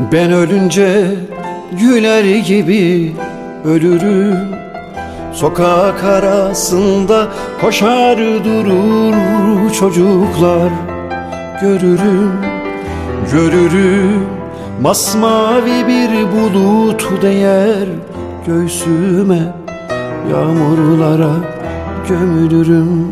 Ben ölünce güler gibi ölürüm. Sokak arasında koşar durur çocuklar. Görürüm, görürüm, masmavi bir bulut değer göğsüme, yağmurlara gömülürüm.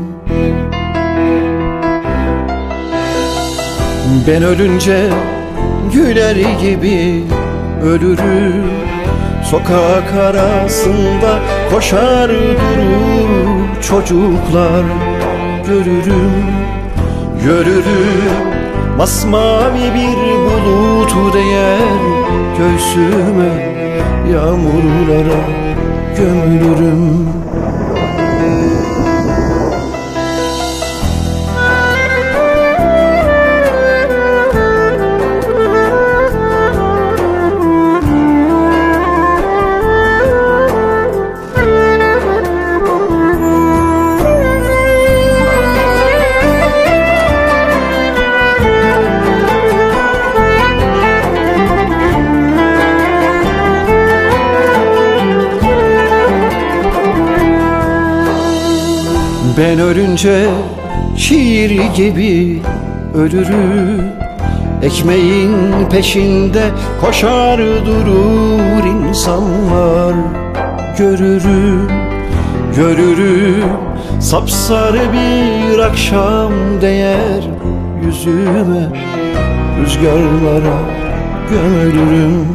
Ben ölünce güler gibi ölürüm. Sokak arasında koşar durur çocuklar. Görürüm, görürüm, masmavi bir bulut değer göğsüme, yağmurlara gömülürüm. Ben ölünce şiir gibi ölürüm. Ekmeğin peşinde koşar durur insanlar. Görürüm, görürüm, sapsarı bir akşam değer yüzüme, rüzgarlara gömülürüm.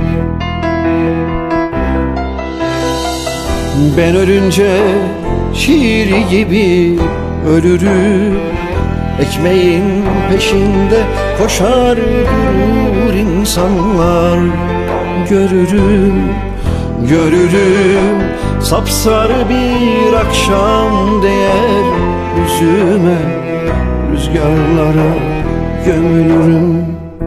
Ben ölünce şiir gibi ölürüm. Ekmeğin peşinde koşar durur insanlar. Görürüm, görürüm, sapsarı bir akşam değer yüzüme, rüzgarlara gömülürüm.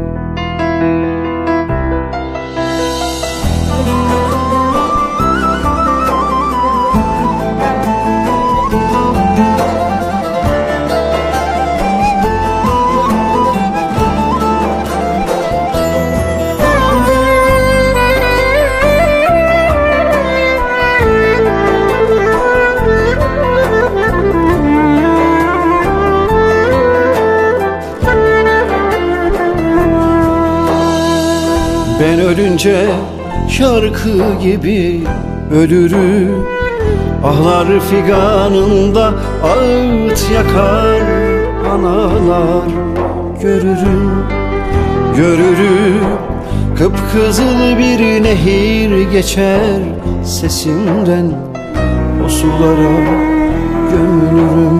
Ben ölünce şarkı gibi ölürüm. Ahlar figanında ağıt yakar analar. Görürüm, görürüm, kıpkızıl bir nehir geçer sesimden, o sulara gömülürüm.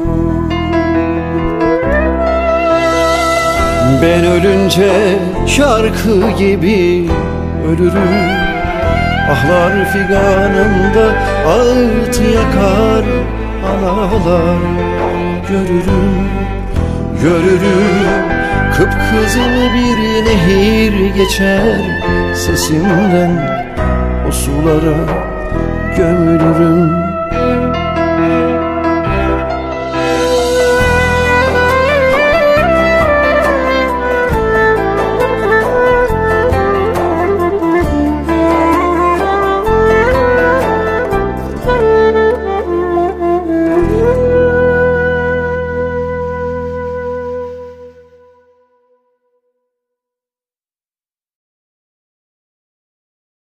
Ben ölünce şarkı gibi ölürüm. Ahlar figanında ağıt yakar analar. Görürüm, görürüm, kıpkızıl bir nehir geçer sesimden, o sulara gömülürüm.